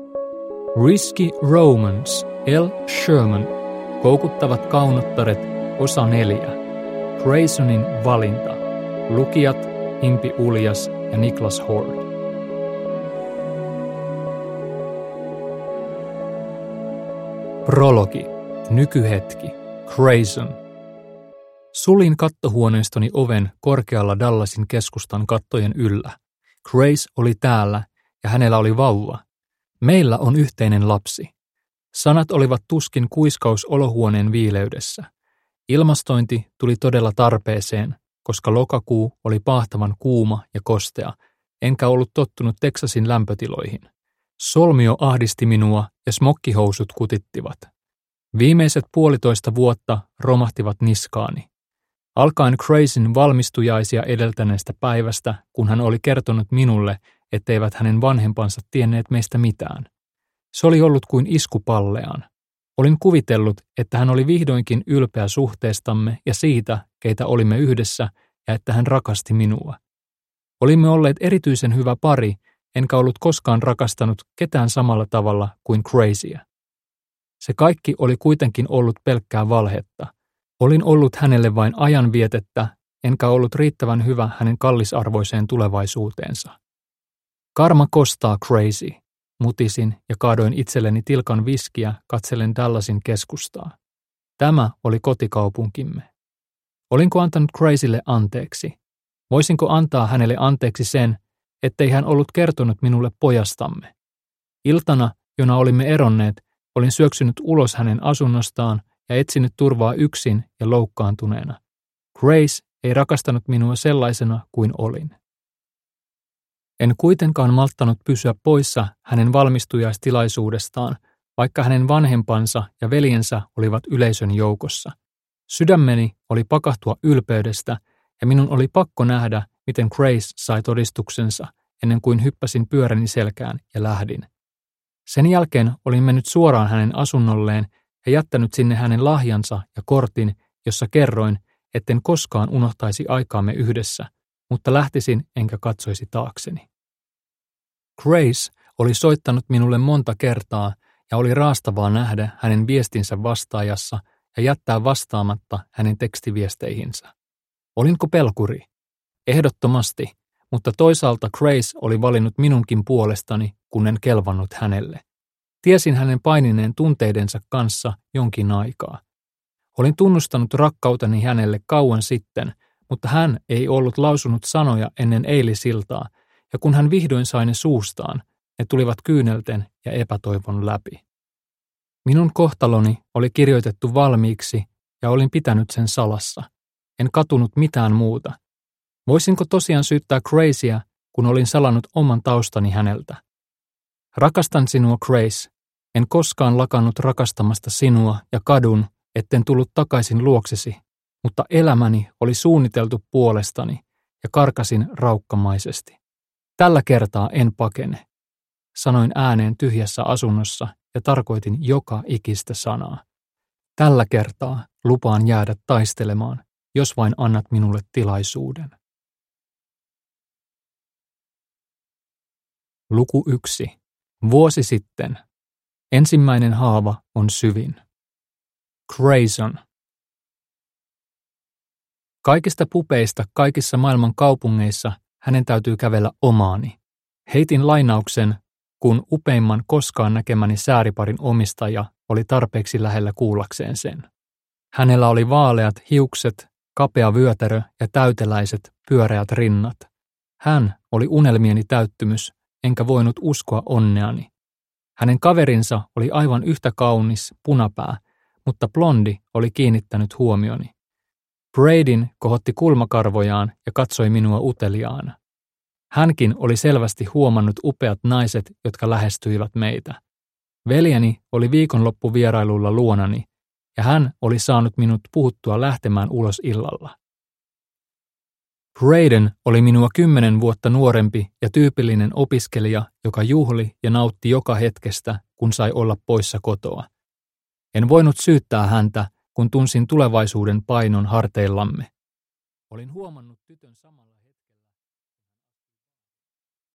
Risky Romance, L. Sherman, Koukuttavat kaunottaret, osa 4. Graysonin valinta. Lukijat Impi Uljas ja Niklas Hord. Prologi. Nykyhetki. Grayson. Suljin kattohuoneistoni oven korkealla Dallasin keskustan kattojen yllä. Grace oli täällä ja hänellä oli vauva. Meillä on yhteinen lapsi. Sanat olivat tuskin kuiskaus olohuoneen viileydessä. Ilmastointi tuli todella tarpeeseen, koska lokakuu oli paahtavan kuuma ja kostea, enkä ollut tottunut Teksasin lämpötiloihin. Solmio ahdisti minua ja smokkihousut kutittivat. Viimeiset 1,5 vuotta romahtivat niskaani. Alkaen Gracyn valmistujaisia edeltäneestä päivästä, kun hän oli kertonut minulle, etteivät hänen vanhempansa tienneet meistä mitään. Se oli ollut kuin isku palleaan. Olin kuvitellut, että hän oli vihdoinkin ylpeä suhteestamme ja siitä, keitä olimme yhdessä, ja että hän rakasti minua. Olimme olleet erityisen hyvä pari, enkä ollut koskaan rakastanut ketään samalla tavalla kuin Graceä. Se kaikki oli kuitenkin ollut pelkkää valhetta. Olin ollut hänelle vain ajanvietettä, enkä ollut riittävän hyvä hänen kallisarvoiseen tulevaisuuteensa. Karma kostaa, Gracie, mutisin ja kaadoin itselleni tilkan viskiä katsellen Dallasin keskustaa. Tämä oli kotikaupunkimme. Olinko antanut Gracelle anteeksi? Voisinko antaa hänelle anteeksi sen, ettei hän ollut kertonut minulle pojastamme? Iltana, jona olimme eronneet, olin syöksynyt ulos hänen asunnostaan ja etsinyt turvaa yksin ja loukkaantuneena. Grace ei rakastanut minua sellaisena kuin olin. En kuitenkaan malttanut pysyä poissa hänen valmistujaistilaisuudestaan, vaikka hänen vanhempansa ja veljensä olivat yleisön joukossa. Sydämeni oli pakahtua ylpeydestä ja minun oli pakko nähdä, miten Grace sai todistuksensa ennen kuin hyppäsin pyöräni selkään ja lähdin. Sen jälkeen olin mennyt suoraan hänen asunnolleen ja jättänyt sinne hänen lahjansa ja kortin, jossa kerroin, etten koskaan unohtaisi aikaamme yhdessä, mutta lähtisin enkä katsoisi taakseni. Grace oli soittanut minulle monta kertaa ja oli raastavaa nähdä hänen viestinsä vastaajassa ja jättää vastaamatta hänen tekstiviesteihinsä. Olinko pelkuri? Ehdottomasti, mutta toisaalta Grace oli valinnut minunkin puolestani, kun en kelvannut hänelle. Tiesin hänen painineen tunteidensa kanssa jonkin aikaa. Olin tunnustanut rakkauteni hänelle kauan sitten, mutta hän ei ollut lausunut sanoja ennen eilisiltaa, ja kun hän vihdoin sai ne suustaan, ne tulivat kyynelten ja epätoivon läpi. Minun kohtaloni oli kirjoitettu valmiiksi ja olin pitänyt sen salassa. En katunut mitään muuta. Voisinko tosiaan syyttää Gracea, kun olin salannut oman taustani häneltä? Rakastan sinua, Grace. En koskaan lakannut rakastamasta sinua ja kadun, etten tullut takaisin luoksesi, mutta elämäni oli suunniteltu puolestani ja karkasin raukkamaisesti. Tällä kertaa en pakene, sanoin ääneen tyhjässä asunnossa ja tarkoitin joka ikistä sanaa. Tällä kertaa lupaan jäädä taistelemaan, jos vain annat minulle tilaisuuden. Luku 1. Vuosi sitten. Ensimmäinen haava on syvin. Grayson. Kaikista pupeista kaikissa maailman kaupungeissa hänen täytyy kävellä omaani. Heitin lainauksen, kun upeimman koskaan näkemäni sääriparin omistaja oli tarpeeksi lähellä kuullakseen sen. Hänellä oli vaaleat hiukset, kapea vyötärö ja täyteläiset, pyöreät rinnat. Hän oli unelmieni täyttymys, enkä voinut uskoa onneani. Hänen kaverinsa oli aivan yhtä kaunis punapää, mutta blondi oli kiinnittänyt huomioni. Braden kohotti kulmakarvojaan ja katsoi minua uteliaana. Hänkin oli selvästi huomannut upeat naiset, jotka lähestyivät meitä. Veljeni oli viikonloppuvierailulla luonani, ja hän oli saanut minut puhuttua lähtemään ulos illalla. Braden oli minua 10 vuotta nuorempi ja tyypillinen opiskelija, joka juhli ja nautti joka hetkestä, kun sai olla poissa kotoa. En voinut syyttää häntä, kun tunsin tulevaisuuden painon harteillamme. Olin huomannut tytön samalla